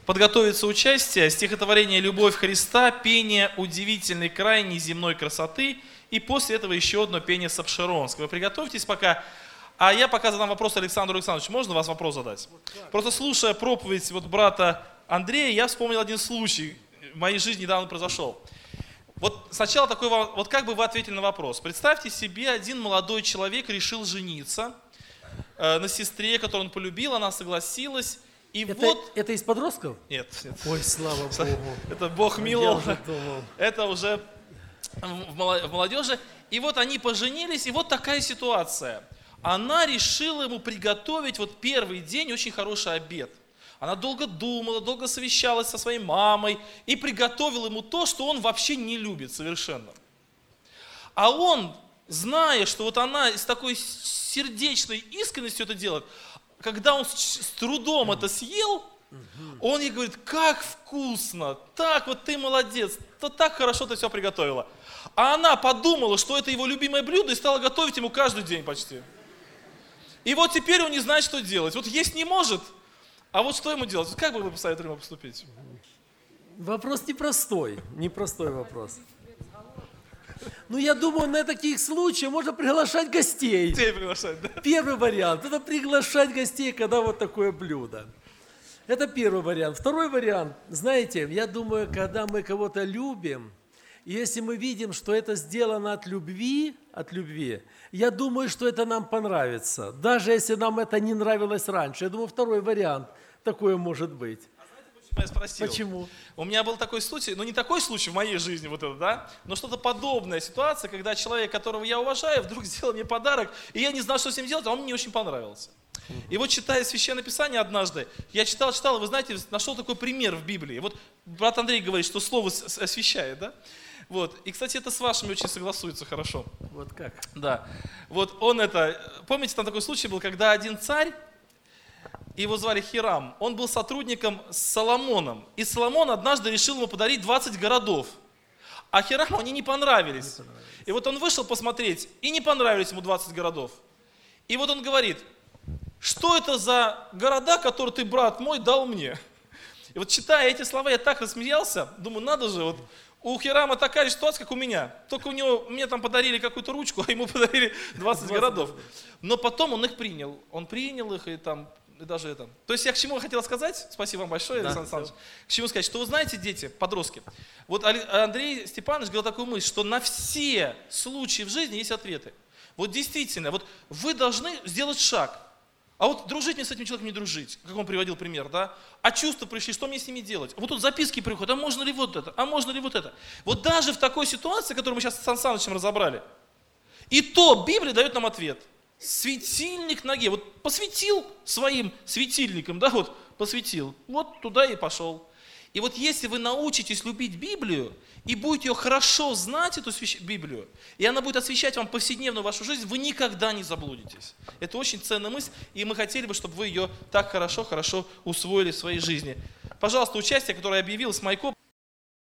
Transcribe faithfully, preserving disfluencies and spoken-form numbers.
подготовиться участие, стихотворение «Любовь Христа», пение удивительной крайней земной красоты, и после этого еще одно пение с Абшеронска. Вы приготовьтесь пока. А я пока задам вопрос Александру Александровичу. Можно вас вопрос задать? Просто слушая проповедь вот брата Андрея, я вспомнил один случай, в моей жизни недавно произошел. Вот сначала такой, вот как бы вы ответили на вопрос. Представьте себе, один молодой человек решил жениться э, на сестре, которую он полюбил, она согласилась. И это, вот... это из подростков? Нет, нет. Ой, слава Богу. Это Бог миловал. Уже это уже в молодежи. И вот они поженились, и вот такая ситуация. Она решила ему приготовить вот первый день очень хороший обед. Она долго думала, долго совещалась со своей мамой и приготовила ему то, что он вообще не любит совершенно. А он, зная, что вот она с такой сердечной искренностью это делает, когда он с трудом это съел, он ей говорит: как вкусно, так вот ты молодец, то так хорошо ты все приготовила. А она подумала, что это его любимое блюдо и стала готовить ему каждый день почти. И вот теперь он не знает, что делать. Вот есть не может, а вот что ему делать? Как бы вы посоветовали ему поступить? Вопрос непростой, непростой вопрос. Ну, я думаю, на таких случаях можно приглашать гостей. Гостей приглашать, да? Первый вариант – это приглашать гостей, когда вот такое блюдо. Это первый вариант. Второй вариант, знаете, я думаю, когда мы кого-то любим, и если мы видим, что это сделано от любви, от любви, я думаю, что это нам понравится. Даже если нам это не нравилось раньше. Я думаю, второй вариант такое может быть. Я спросил. Почему? У меня был такой случай, ну не такой случай в моей жизни, вот это, да, но что-то подобная ситуация, когда человек, которого я уважаю, вдруг сделал мне подарок, и я не знал, что с ним делать, а он мне очень понравился. И вот читая Священное Писание однажды, я читал, читал, и вы знаете, нашел такой пример в Библии. Вот брат Андрей говорит, что Слово освящает, да? Вот. И, кстати, это с вашими очень согласуется хорошо. Вот как? Да. Вот он это, помните, там такой случай был, когда один царь, его звали Хирам, он был сотрудником с Соломоном. И Соломон однажды решил ему подарить двадцать городов. А Хираму они не понравились. не понравились. И вот он вышел посмотреть, и не понравились ему двадцать городов. И вот он говорит: что это за города, которые ты, брат мой, дал мне? И вот читая эти слова, я так рассмеялся, думаю, надо же, вот у Хирама такая же ситуация, как у меня. Только у него, мне там подарили какую-то ручку, а ему подарили двадцать городов. Но потом он их принял. Он принял их и там, и даже это. То есть я к чему хотел сказать, спасибо вам большое, да, Александр Александрович, к чему сказать, что вы знаете, дети, подростки, вот Андрей Степанович говорил такую мысль, что на все случаи в жизни есть ответы. Вот действительно, вот вы должны сделать шаг. А вот дружить мне с этим человеком, не дружить, как он приводил пример, да? А чувства пришли, что мне с ними делать? Вот тут записки приходят, а можно ли вот это, а можно ли вот это? Вот даже в такой ситуации, которую мы сейчас с Сан Санычем разобрали, и то Библия дает нам ответ. Светильник ноге, вот посветил своим светильником, да, вот посветил, вот туда и пошел. И вот если вы научитесь любить Библию, и будете ее хорошо знать, эту Библию, и она будет освещать вам повседневную вашу жизнь, вы никогда не заблудитесь. Это очень ценная мысль, и мы хотели бы, чтобы вы ее так хорошо-хорошо усвоили в своей жизни. Пожалуйста, участие, которое я объявил с Майко,